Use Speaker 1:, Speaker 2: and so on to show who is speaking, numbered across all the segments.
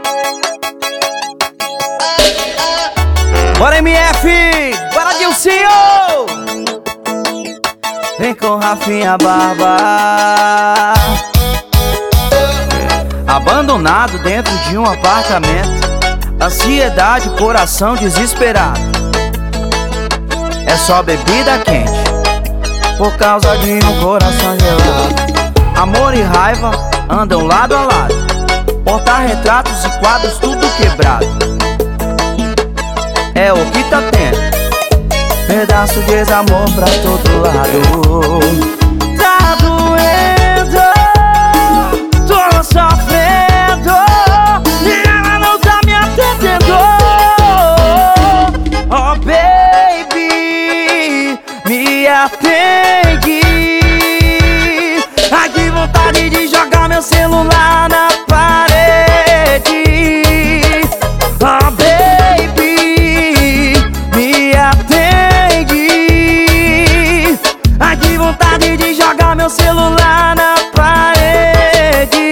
Speaker 1: Bora MF, bora Dilcinho! Vem com Rafinha Barba. Abandonado dentro de um apartamento, ansiedade, coração desesperado. É só bebida quente, por causa de um coração gelado. Amor e raiva andam lado a lado, porta-retratos e quadros tudo quebrado. É o que tá tendo, pedaço de desamor pra todo lado. Tá doendo, tô sofrendo, e ela não tá me atendendo. Oh baby, me atende. Ai que vontade de jogar meu celular na parede. Oh baby, me atende. Ai que vontade de jogar meu celular na parede.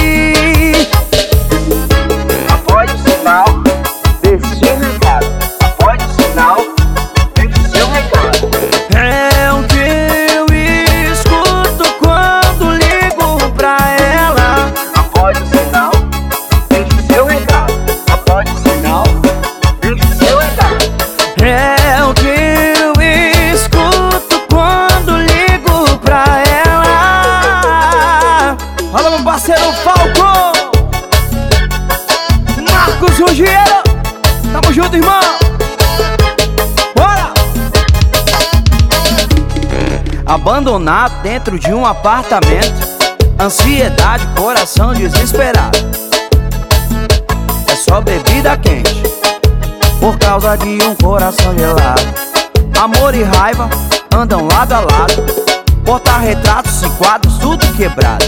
Speaker 1: Após o sinal, deixe seu recado. Após o sinal, deixe seu recado. É o que eu escuto quando ligo pra ela. Após o sinal, deixe seu recado. Após o sinal, deixe seu recado. É o que eu escuto quando ligo pra ela. Fala meu parceiro Falcão, Marcos Ruggiero, tamo junto, irmão. Bora! Abandonado dentro de um apartamento, ansiedade, coração desesperado. É só bebida quente, por causa de um coração gelado. Amor e raiva andam lado a lado, porta-retratos e quadros tudo quebrado.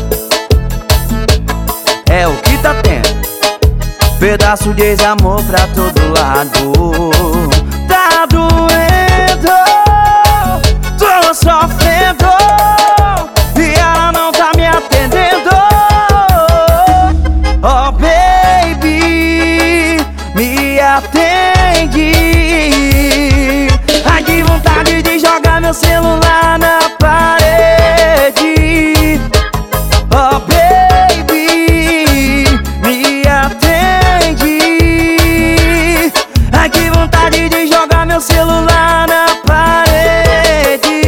Speaker 1: É o que tá tendo, pedaço de desamor pra todo lado. Tá doendo, tô sofrendo, e ela não tá me atendendo. Oh baby, me atende. Ai que vontade de jogar meu celular na parede. Oh baby, me atende. Ai que vontade de jogar meu celular na parede.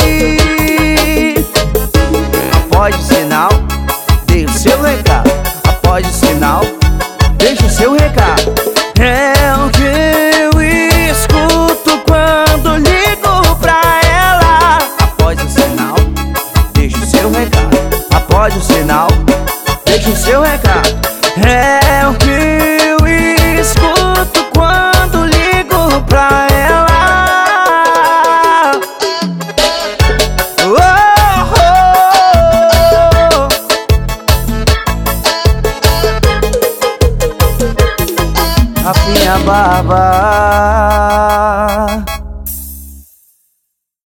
Speaker 1: Após o sinal, deixe o seu recado. Após o sinal, deixe o seu recado. É o que eu escuto quando ligo pra ela. Após o sinal, deixe o seu recado. Após o sinal, deixe o seu recado. É o que eu escuto quando ligo pra ela. Oh, oh, oh. Rafinha Barba.